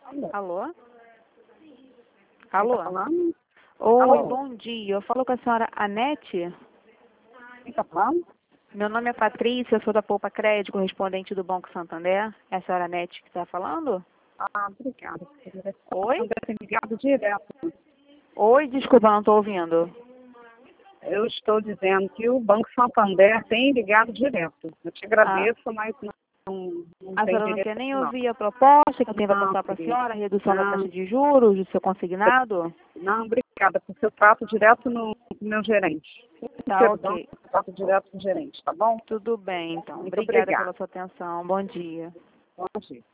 Alô? Alô? Alô? Tá falando? Oi, Alô? bom dia. Eu falo com a senhora Anete. Quem tá falando? Meu nome é Patrícia, eu sou da Poupa Crédito, correspondente do Banco Santander. É a senhora Anete que está falando? Obrigada. Oi? Tem ligado direto. Oi, desculpa, não estou ouvindo. Eu estou dizendo que o Banco Santander tem ligado direto. Eu te agradeço, mas não A tem senhora não direito quer nem não. ouvir a proposta que eu tenho para Não, passar para a querida. senhora, a redução da Não. taxa de juros, do seu consignado? Não, obrigada, porque eu trato direto no meu gerente. Tá, Perdão, ok. eu trato direto com o gerente, tá bom? Tudo bem, então. Muito Obrigada obrigada. pela sua atenção. Bom dia. Bom dia.